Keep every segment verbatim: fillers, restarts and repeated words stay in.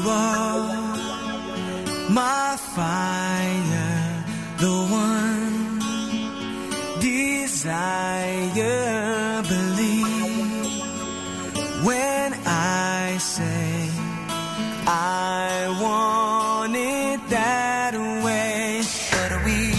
are my fire, the one desire. Believe when I say I want it that way. But we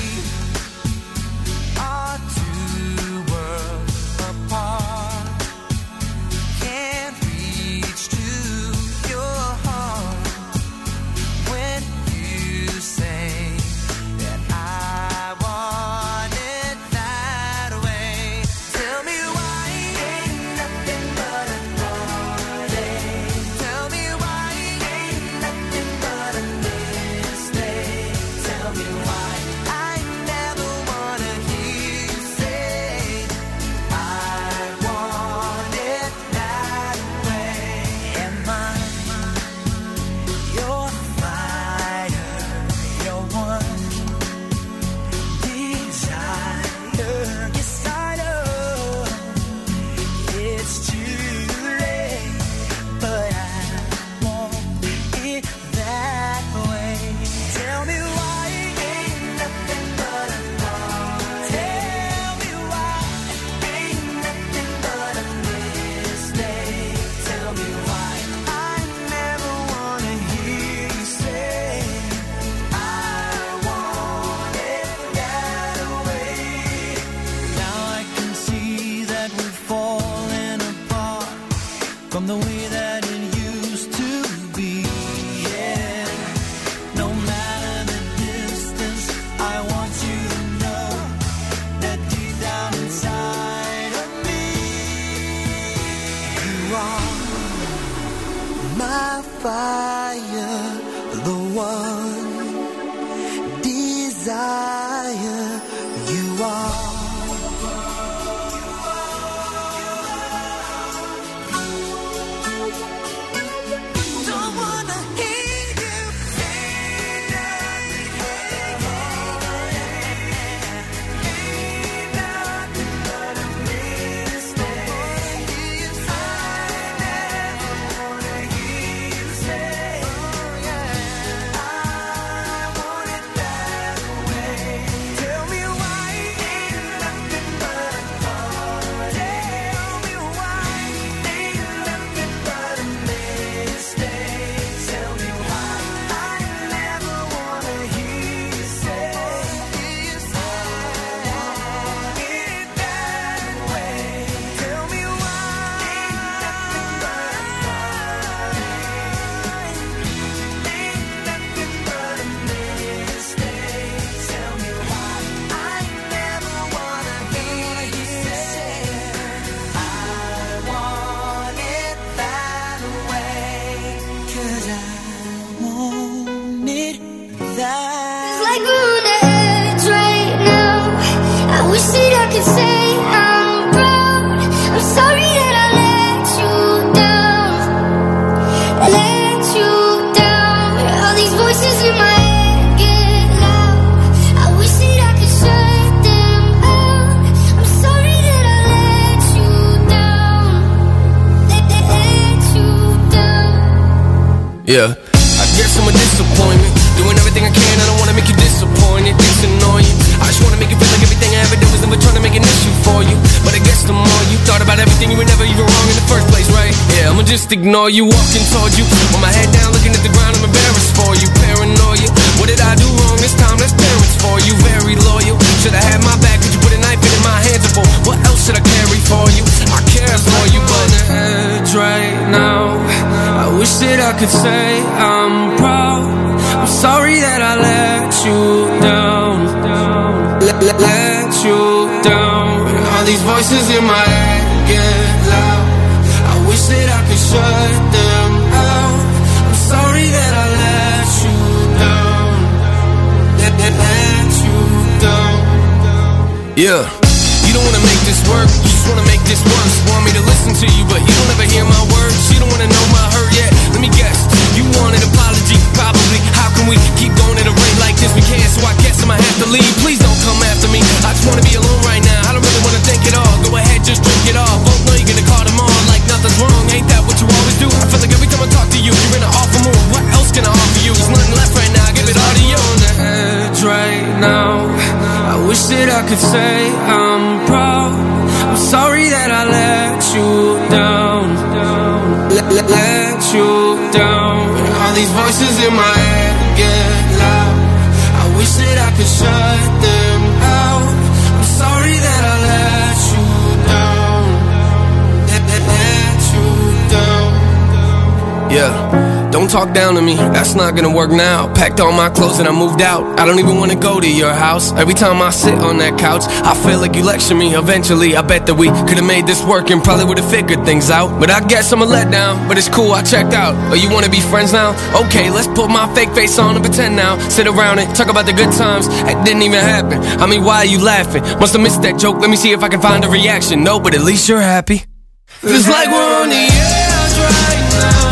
are two worlds apart, can't reach to your heart when you say that I want it that way. Tell me why ain't nothing but a heartache. Tell me why ain't nothing but a mistake. Tell me why I never wanna hear you say I want it that way. Am I your fire, your one desire? Yes, I know it's too late, but I want it that way. Tell me why ain't nothing but a thought. Tell me why ain't nothing but a mistake. Tell me why I never wanna hear you say I want it that way. Now I can see that we've fallen apart from the way that it used to be. Yeah. No matter the distance, I want you to know that deep down inside of me, you are my fire, the one desire. You are. Don't wanna hear you say nothing. Ain't nothing but a mistake. I never wanna hear you say I want it that way. Tell me why ain't nothing but a thought. Tell me why ain't nothing but a mistake. Tell me why I never wanna hear you say I want it that way. Tell me why ain't nothing but a thought. Ain't nothing but a mistake. Tell me why I never wanna hear you say I want it that way. 'Cause I want it that It's like we're on the edge right now. I wish that I could say I'm proud. I'm sorry that I let you down. I let you down. All these voices in my head get loud. I wish that I could shut them out. I'm sorry that I let you down. Let, let, let you down. Yeah, I guess I'm a disappointment. Doing everything I can, I don't wanna make you disappointed. It's annoying. I just wanna make you feel like everything I ever did was never trying to make an issue for you. But I guess the more you thought about everything, you were never even wrong in the first place, right? Yeah, I'ma just ignore you, walking towards you, with my head down, looking at the ground. I'm embarrassed for you, paranoia. What did I do wrong this time? That's parents for you, very loyal. Should I have my back? Could you put a knife in my hands? For what else should I carry for you? I care for you, but on the edge right now. I wish that I could say I'm proud. I'm sorry that I let you down. Let, let, let you down. All these voices in my head get loud. I wish that I could shut them out. I'm sorry that I let you down. Let, let, let you down. Yeah. You don't wanna make this work, you just wanna make this worse. Want me to listen to you, but you don't ever hear my words. You don't wanna know my hurt yet. Let me guess, you want an apology, probably. How can we keep going at a rate like this? We can't, so I guess I'ma have to leave. Please don't come after me. I just wanna be alone right now. I don't really wanna think it all. Go ahead, just drink it all. Both know you're gonna call them on like nothing's wrong. Ain't that what you always do? I feel like every time I talk to you, you're in an awful mood. What else I could say I'm proud. I'm sorry that I let you down. Let, let, let you down. All these voices in my head get loud. I wish that I could shut them out. I'm sorry that I let you down. Let, let, let you down. Yeah. Don't talk down to me, that's not gonna work now. Packed all my clothes and I moved out. I don't even wanna go to your house. Every time I sit on that couch, I feel like you lecture me. Eventually, I bet that we could've made this work and probably would've figured things out. But I guess I'm a letdown, but it's cool, I checked out. Oh, you wanna be friends now? Okay, let's put my fake face on and pretend now. Sit around and talk about the good times that didn't even happen. I mean, why are you laughing? Must've missed that joke, let me see if I can find a reaction. No, but at least you're happy. Feels like we're on the edge right now.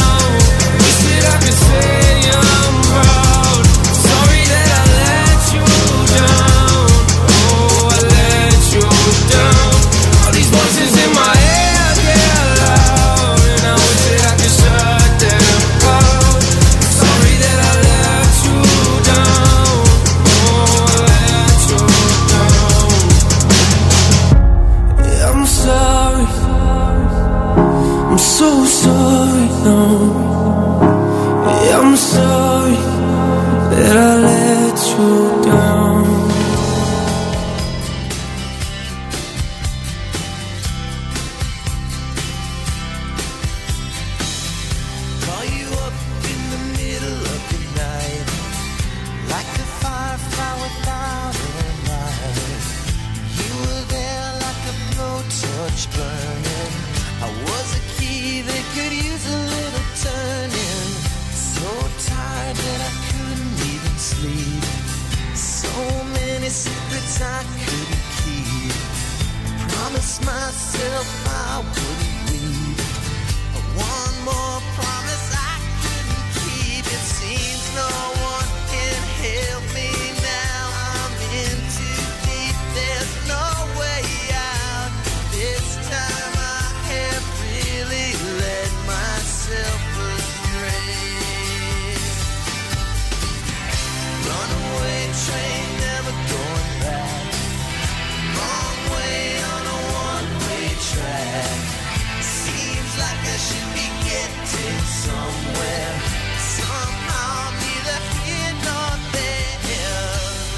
Say I'm proud. Sorry that I let you down. Oh, I let you down. All these voices in my head get loud, and I wish that I could shut them out. Sorry that I let you down. Oh, I let you down. Yeah, I'm sorry. I'm so sorry now. I'm sorry that I let you down. Call you up in the middle of the night, like a firefly without a light. You were there like a blowtorch burning. I was a key that could use a little turning. So tired that I couldn't even sleep. So many secrets I couldn't keep. Promised myself I wouldn't leave. One more promise I couldn't keep. It seems no one can help me now. I'm in too deep. There's no way out. This time I have really let myself astray. Runaway train, never going back. Wrong way on a one-way track. Seems like I should be getting somewhere. Somehow neither here nor there.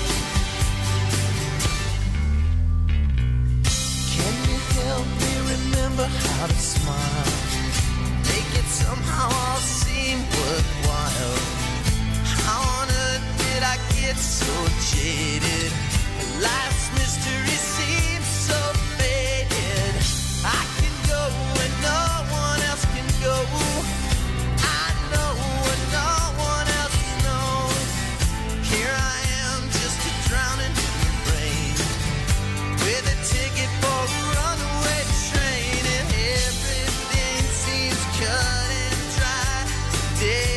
Can you help me remember how to smile? Make it somehow all seem worthwhile. How on earth did I get so jaded? Life's mystery seems so faded. I can go where no one else can go. I know what no one else knows. Here I am, just a drowning human brain, with a ticket for a runaway train, and everything seems cut and dry today.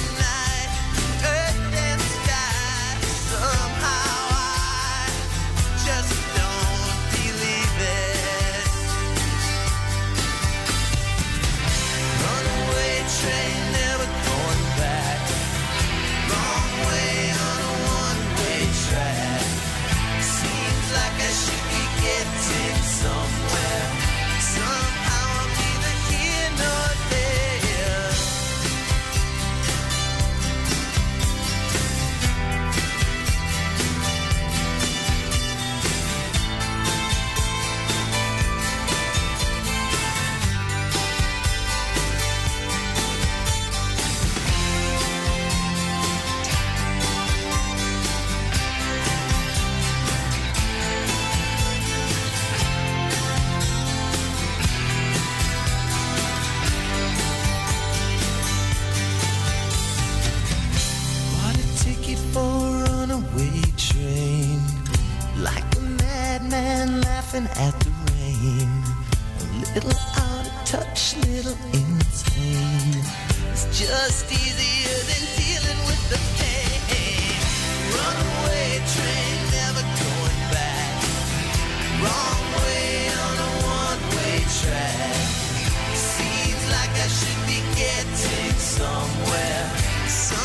At the rain, a little out of touch, little insane. It's just easier than dealing with the pain. Runaway train, never going back. Wrong way on a one-way track. Seems like I should be getting somewhere.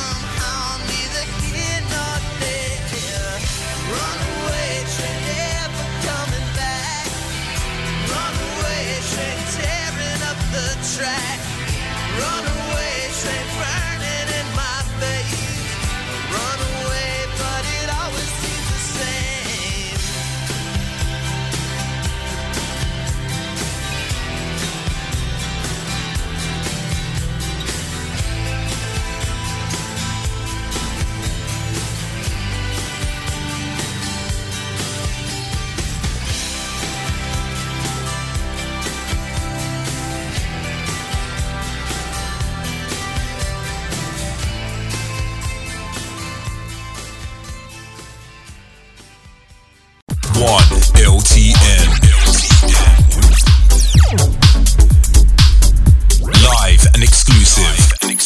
Somehow neither here nor there. Runaway train, never one L T N. Live and exclusive.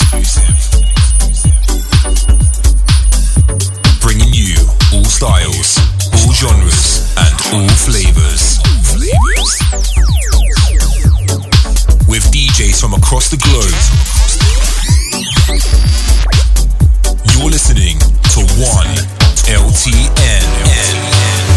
Bringing you all styles, all genres, and all flavors. With D Js from across the globe. You're listening to one L T N.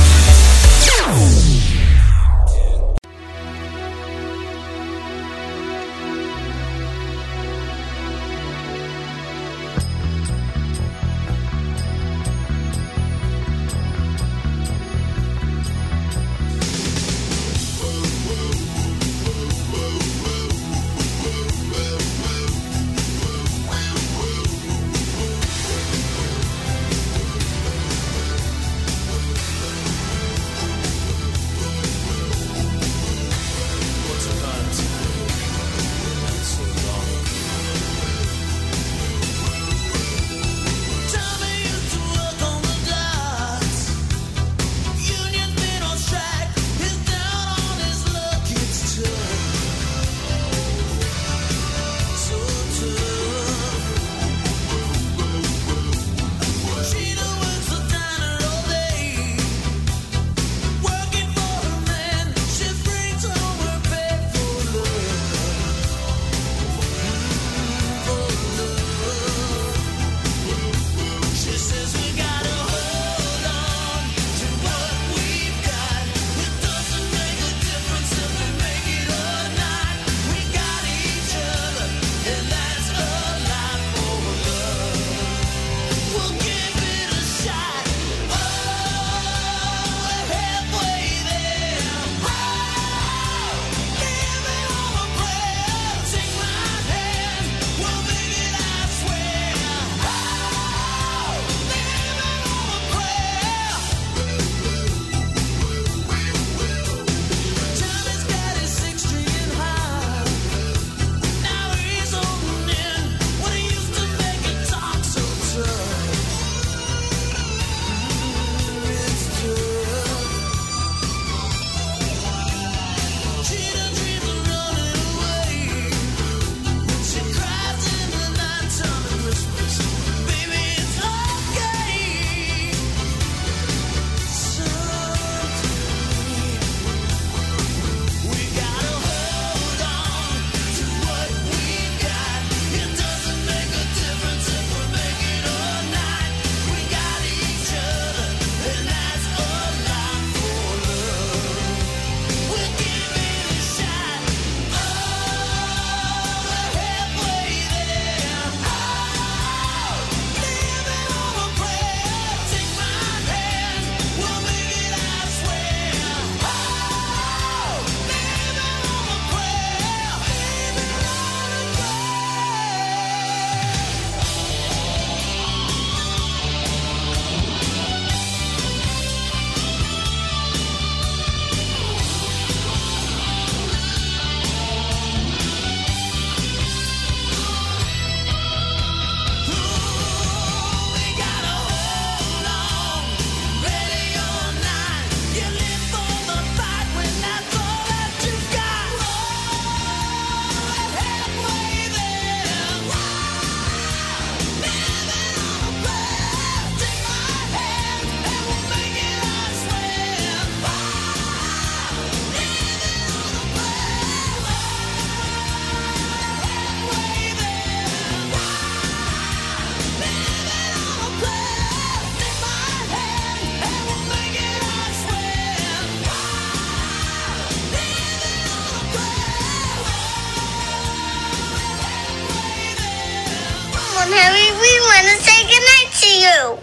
Harry, we want to say goodnight to you.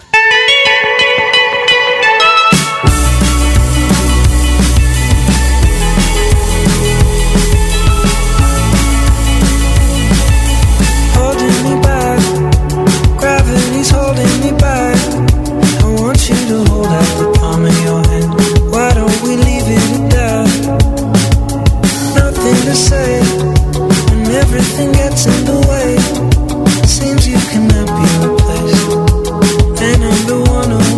Holding me back, gravity's holding me back. I want you to hold out the palm of your hand. Why don't we leave it at that? Nothing to say when everything gets in the way. Seems you cannot be replaced, and I'm the one who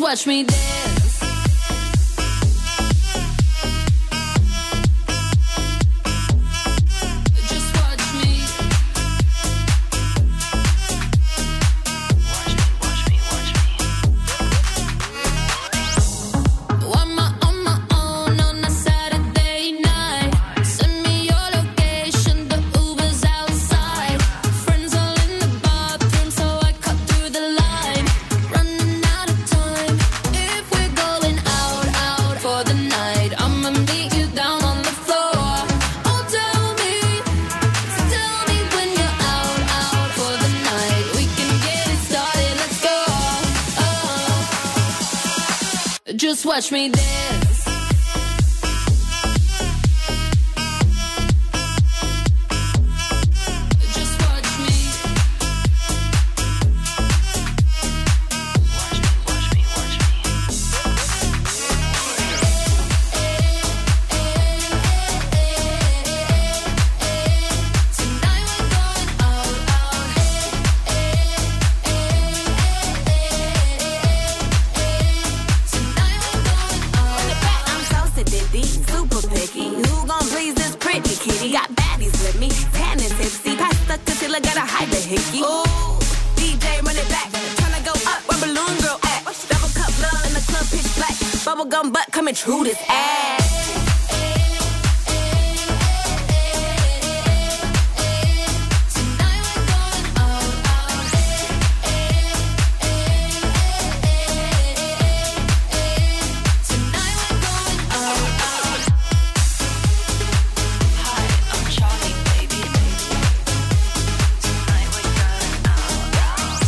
watch me dance. Just watch me. Watch me, watch me, watch me. On my, on my own on a Saturday night. Send me your location, the Uber's outside. Friends all in the bathroom, so I cut through the line. Running out of time. If we're going out, out for the night, I'ma meet you down on the floor. Oh, tell me, tell me when you're out, out for the night. We can get it started, let's go. Oh. Just watch me dance. Just watch me. Watch me, watch me, watch me. Tonight we're going out, out. Tonight we're going out. I'm so sedity, super picky. Who gon' please this pretty kitty? Got baddies with me, tan and tipsy. Pass the concealer, gotta hide the hickey. Ooh, D J run it back. Tryna go up where Balloon Girl at. Double cup love in the club, pitch black. Bubblegum butt coming true this ass. Tonight we're going out, out. Tonight we're going out, out. Hi, I'm Charlie, baby, baby. Tonight we're going out, out.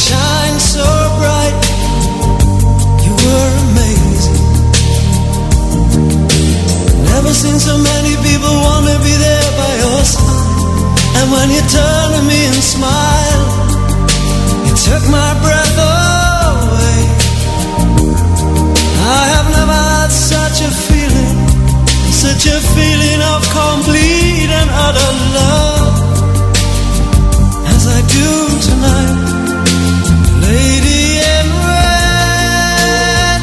shine so bright. You were amazing. Never seen so many people want to be there by your side. And when you turned to me and smiled, you took my breath away. I have never had such a feeling, such a feeling of complete and utter love as I do tonight. Lady in red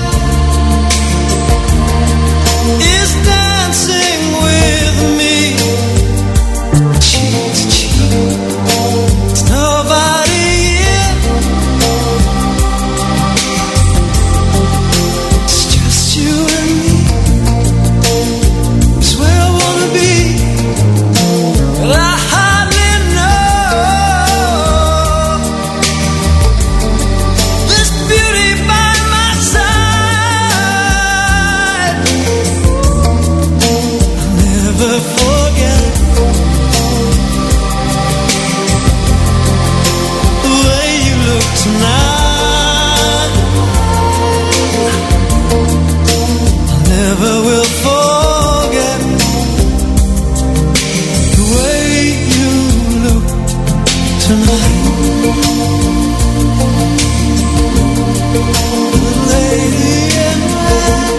is dancing with me, cheek to cheek. There's nobody here, it's just you and me. It's where I wanna be, but I hardly know this beauty by my side. I'll never forget the way you look tonight. I never will forget the way you look tonight. The lady in red,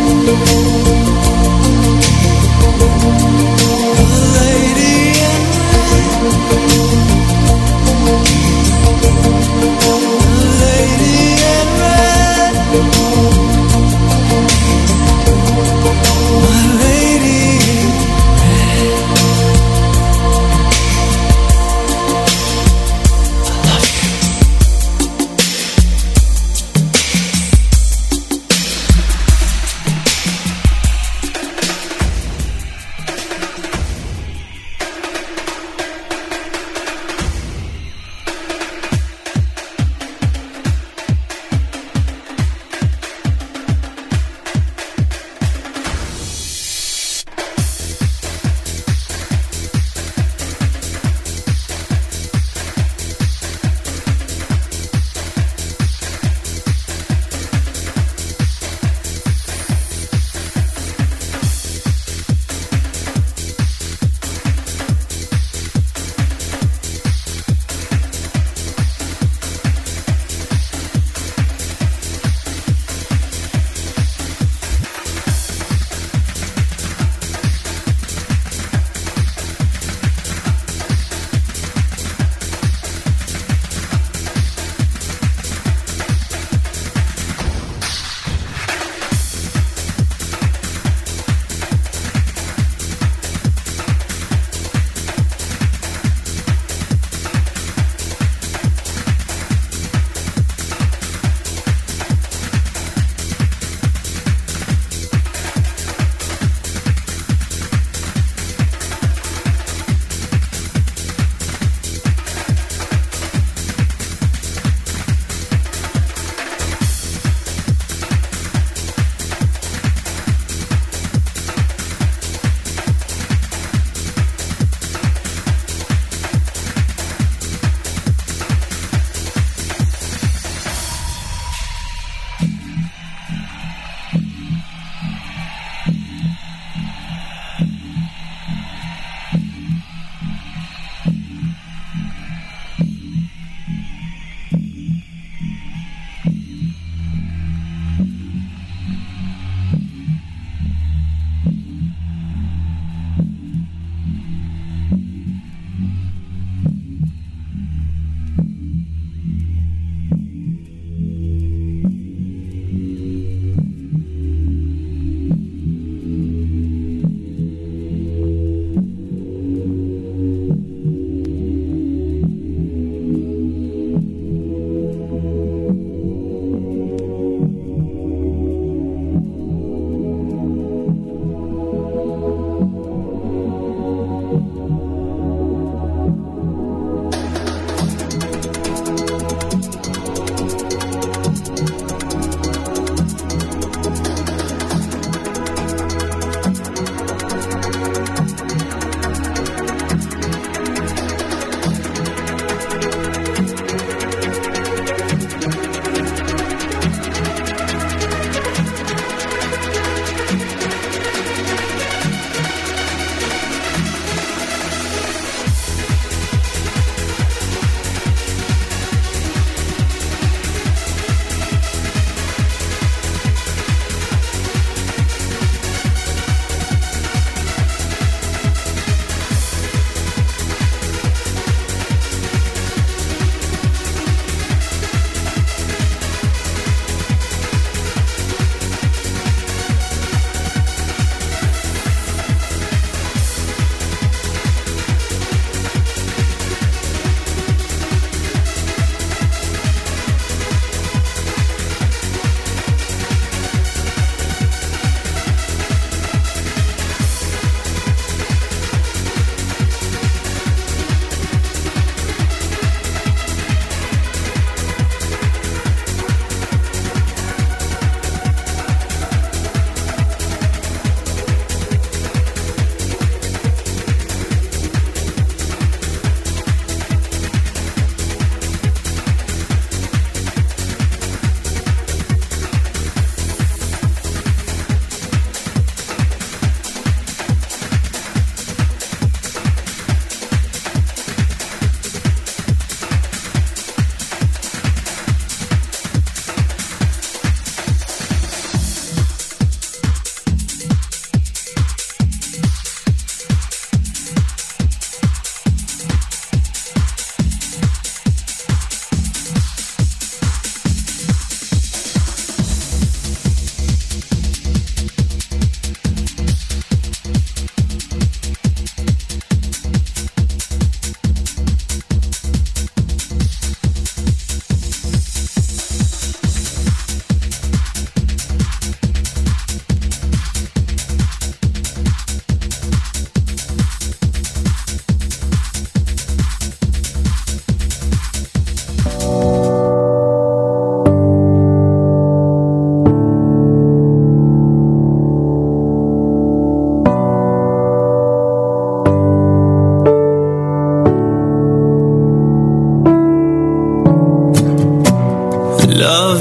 the lady in red, the lady in red, my lady in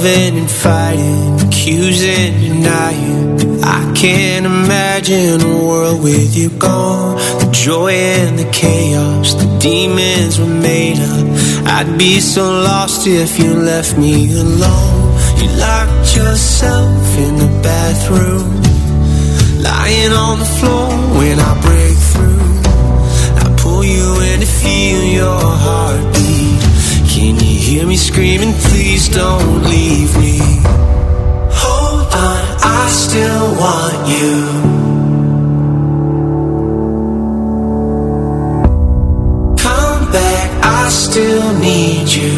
loving and fighting, accusing, denying. I can't imagine a world with you gone. The joy and the chaos, the demons were made up. I'd be so lost if you left me alone. You locked yourself in the bathroom, lying on the floor when I break through. I pull you in to feel your heartbeat. Can you hear me screaming, please don't leave me? Hold on, I still want you. Come back, I still need you.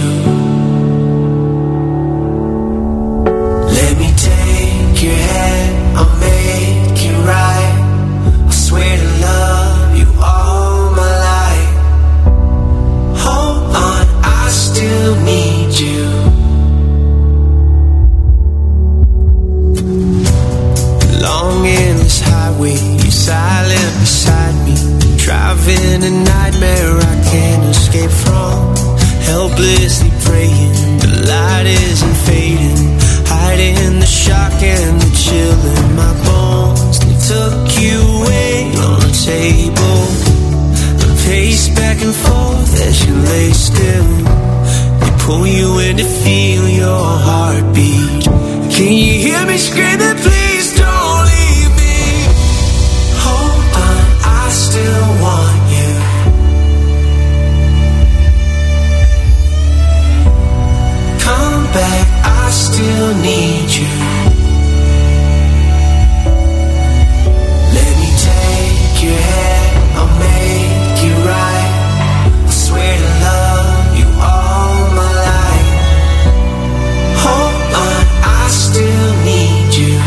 Let me take your hand, I'll make it right. I swear to love you all my life. Hold on, I still need you. Long endless highway, you're silent beside me. Driving a nightmare I can't escape from. Helplessly praying, the light isn't fading. Hiding the shock and the chill in my bones. They took you away on the table. I pace back and forth as you lay still. They pull you in to feel your heartbeat. Can you hear me screaming, please don't leave me? Hold on, I still want you. Come back, I still need you. Let me take your hand, I'll make it right. I swear to love you all my life. Hold on, I still need you.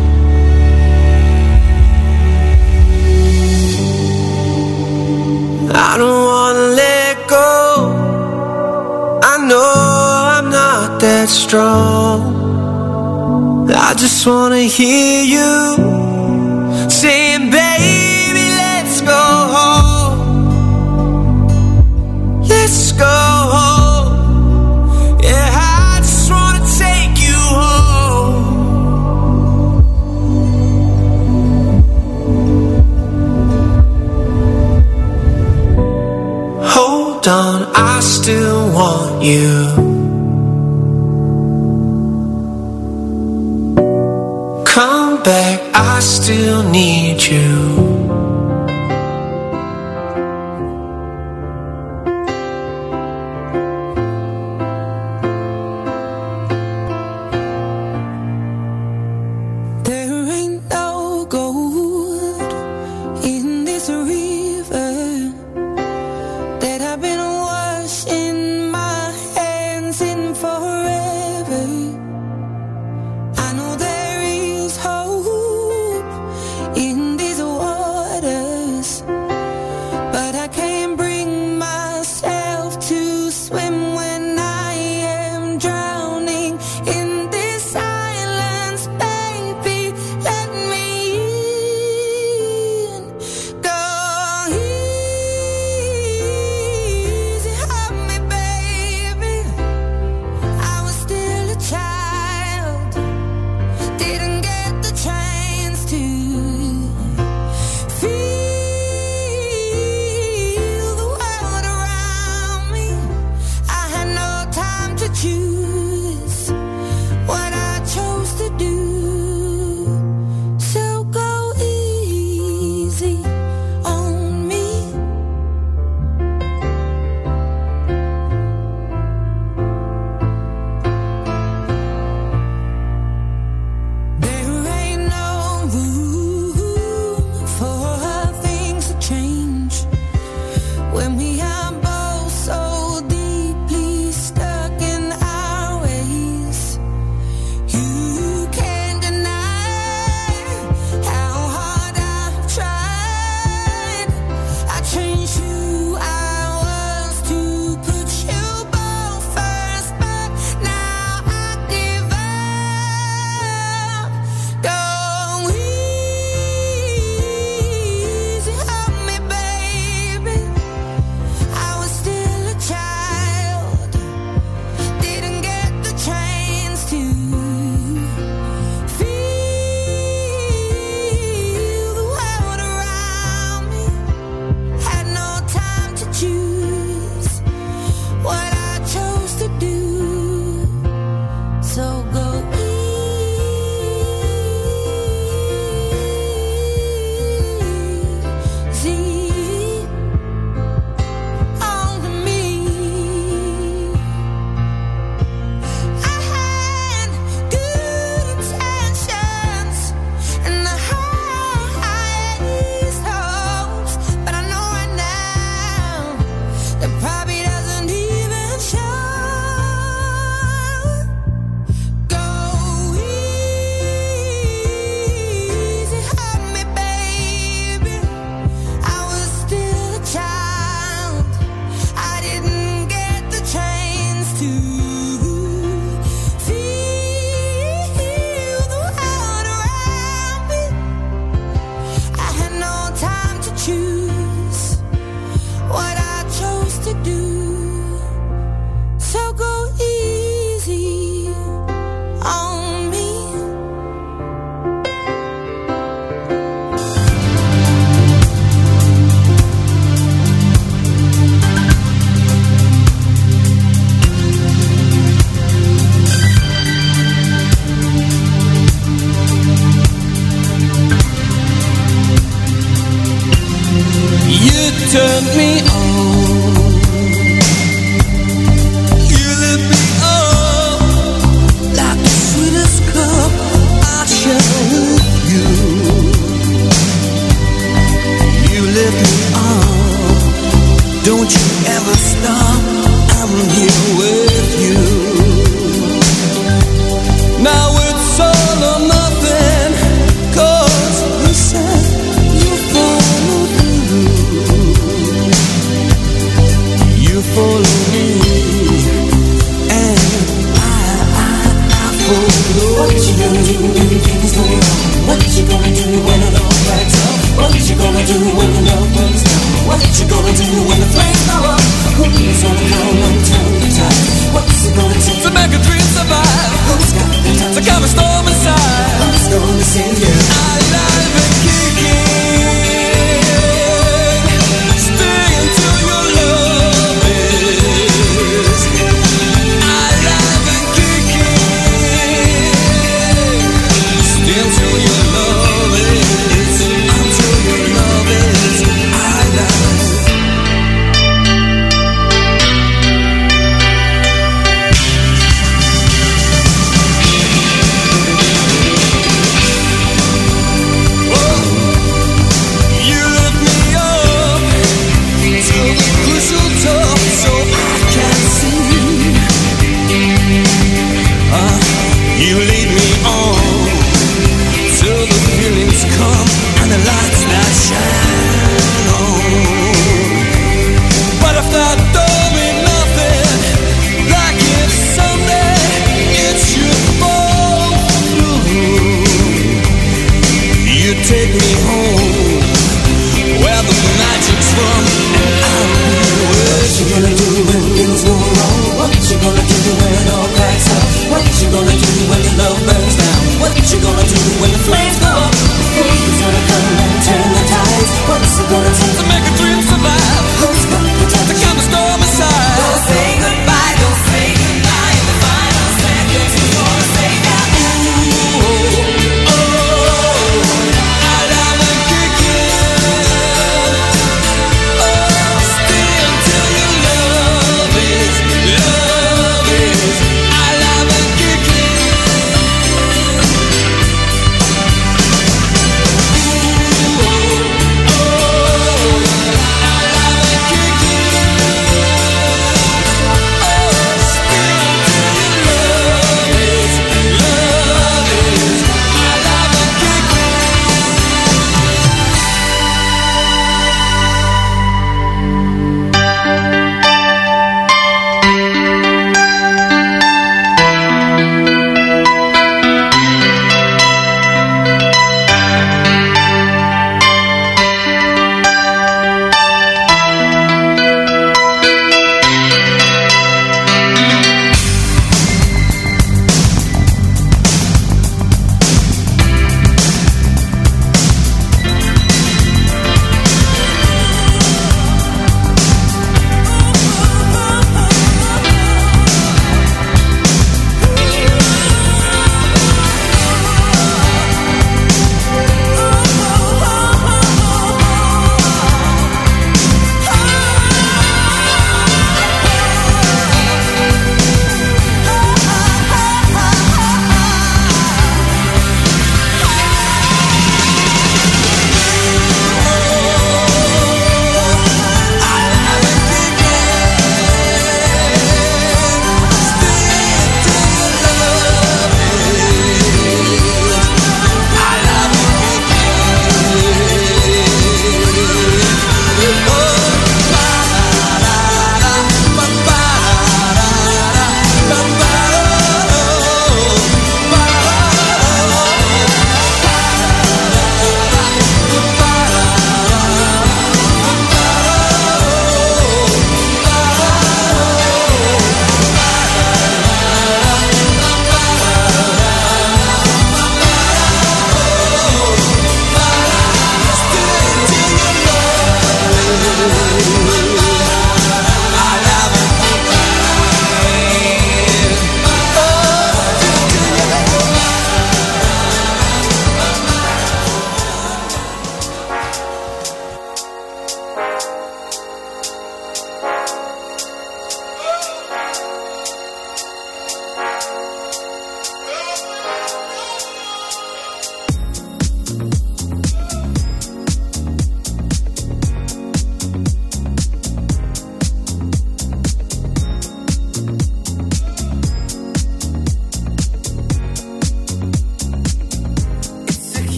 I don't wanna let go. I know I'm not that strong. I just wanna hear you saying, baby, let's go home. Let's go home. Yeah, I just wanna take you home. Hold on, I still want you. Come back, I still need you. There ain't no gold in this river that I've been washing my hands in forever. I know there is hope in these walls.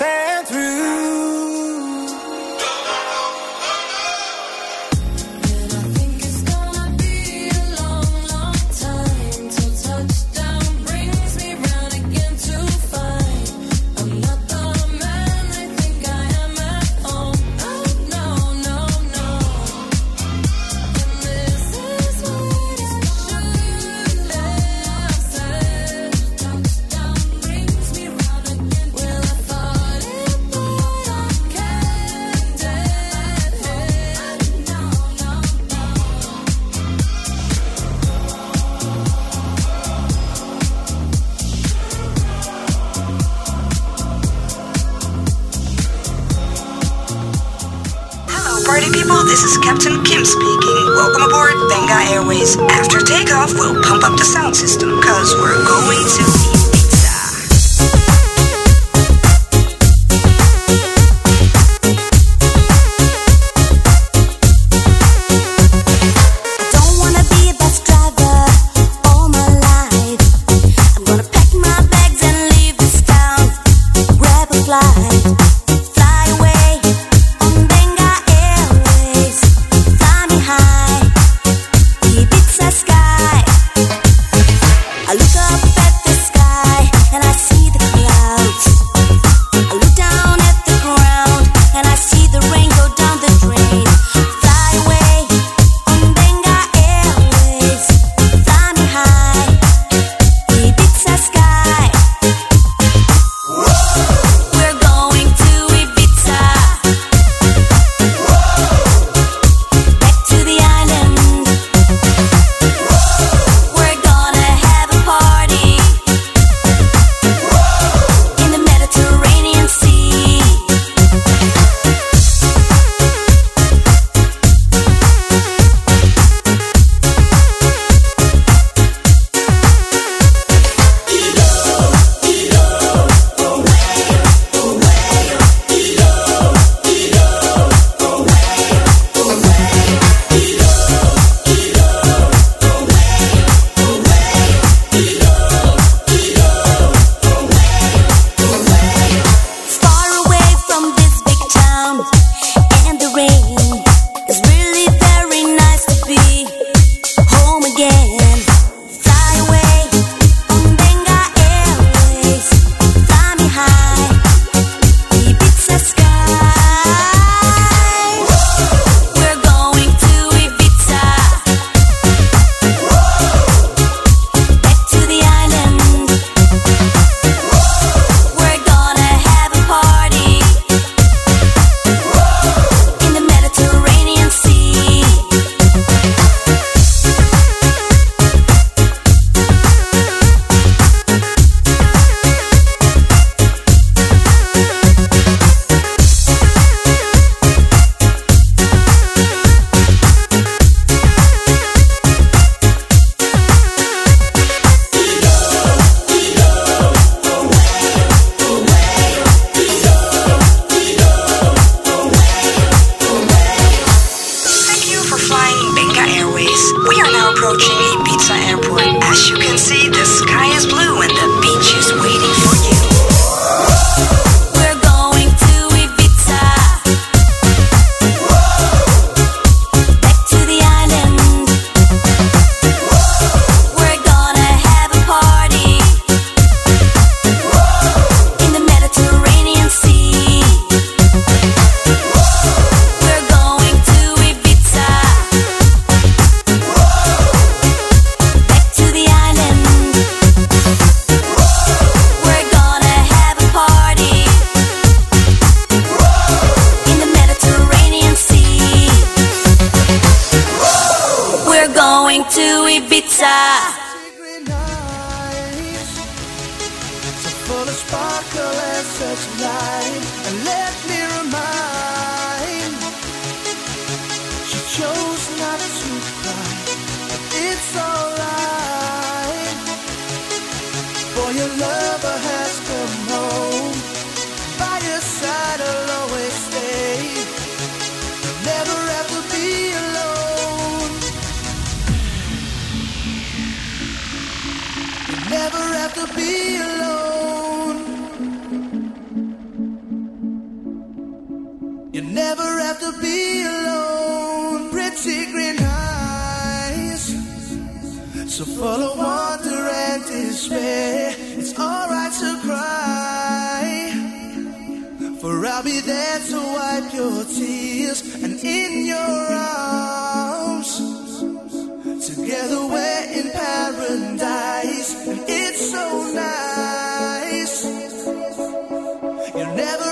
and through. Party people, this is Captain Kim speaking. Welcome aboard Benga Airways. After takeoff, we'll pump up the sound system, cause we're going to eat pizza. I don't wanna be a bus driver all my life. I'm gonna pack my bags and leave this town, grab a flight, fly away on Benga Airways. Fly me high, Ibiza sky. I look up at the sky and I see the clouds. I look down at the ground and I see the rain go down the drain. Fly away on Benga Airways. Fly me high, Ibiza sky. We're going to Ibiza. Back to the island. We're gonna have a party in the Mediterranean Sea. Far away from this big town and the rain. It's really very nice to be home again. Fly away on Benga Airways. Fly me high, Ibiza sky. We're going to Ibiza. Back to the island. We're gonna have a party in the Mediterranean Sea. Thank you for flying Benga Airways. We are now approaching Ibiza Airport. As you can see, the sky is blue and the beach is waiting for you. We're going to Ibiza. Back to the island. We're gonna have a party in the Mediterranean Sea. We're going to Ibiza. Back to the island. We're gonna have a party in the Mediterranean Sea. We're going to Ibiza. Secret nights, so full of sparkle and such light. And let me remind, she chose not to cry, but it's alright. For your lover has come home. By your side I'll always stay. You'll never have to be alone. You'll never have to be alone. You never have to be alone, pretty green eyes. So full of wonder and despair, it's alright to cry. For I'll be there to wipe your tears, and in your arms, together we're in paradise, and it's so nice. You'll never